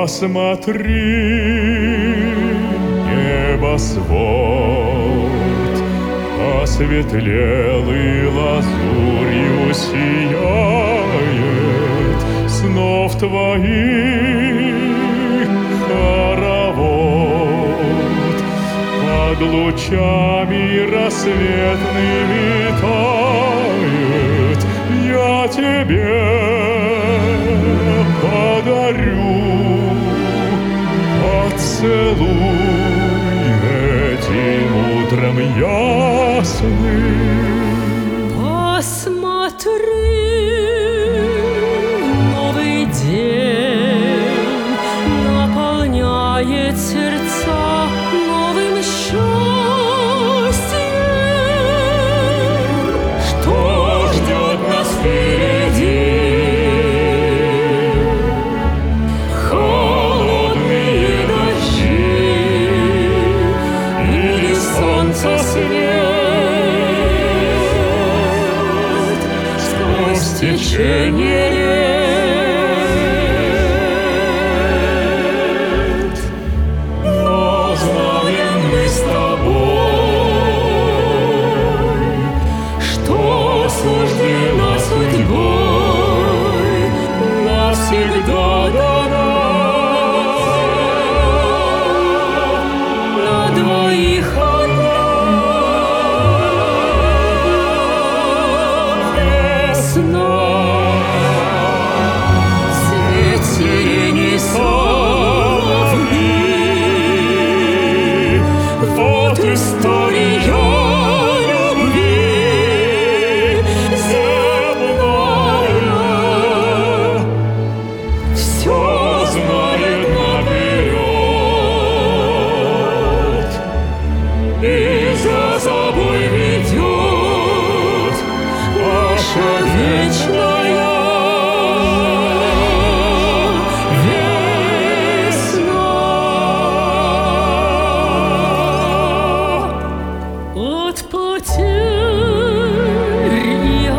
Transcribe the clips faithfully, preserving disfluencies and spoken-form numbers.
Посмотри, небосвод осветлел и лазурью сияет снов твоих хоровод. Под лучами рассветными тает, я тебе подарю поцелуй этим утром ясным. Посмотри, новый день наполняет сердца новым счастьем. Что ждет нас впереди? Холодные дожди или солнце свет сквозь течение лет. Но знаем мы с тобой, что суждено судьбой навсегда дана. На двоих одна весна. Цвет сирени соловьи. Вот история любви земная. Все знает наперед и за собой ведет наша вечная весна. От потерь и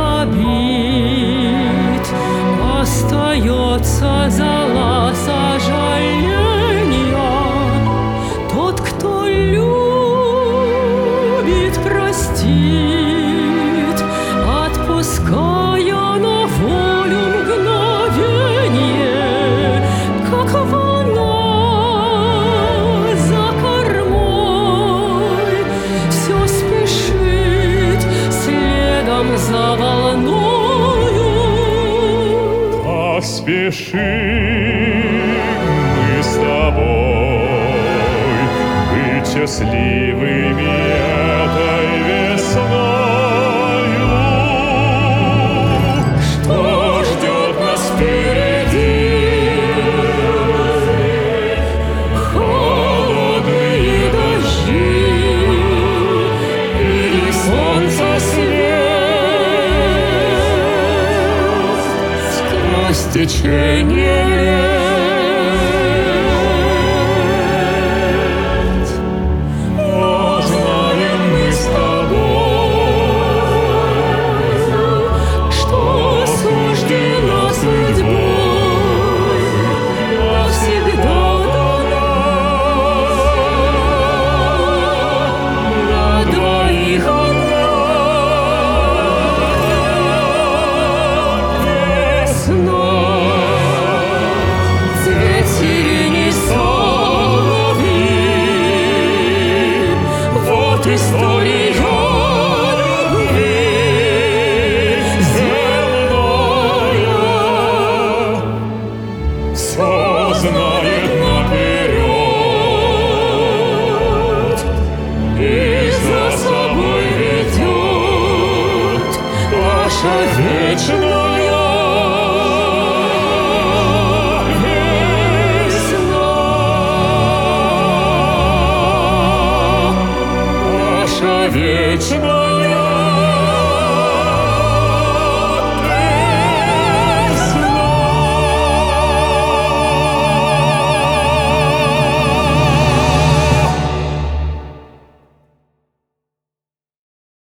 обид остается зола сожаления. Тот, кто любит, простит, отпуская на волю мгновение, как волна за кормой. Все спешит следом за волною. Так спешим мы с тобой быть счастливыми этой весною. Что ждет нас впереди? Холодные дожди или солнце свет сквозь течение лет. Но знаем мы с тобой, что суждено судьбой навсегда дана. На двоих одна весна. Цвет сирени соловьи. Вот история любви земная. Все знает наперед и за собой ведет наша вечная весна. Наша вечная